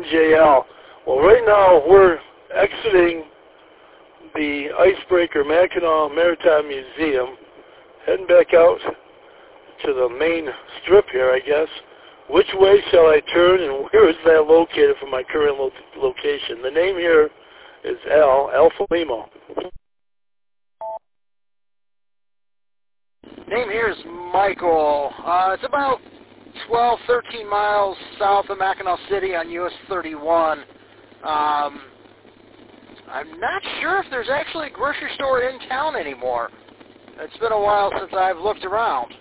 JL. Well, right now we're exiting the Icebreaker Mackinac Maritime Museum, heading back out to the main strip here, I guess. Which way shall I turn, and where is that located from my current location? The name here is Alpha Lima. Name here is Michael. It's about 12, 13 miles south of Mackinac City on US 31. I'm not sure if there's actually a grocery store in town anymore. It's been a while since I've looked around.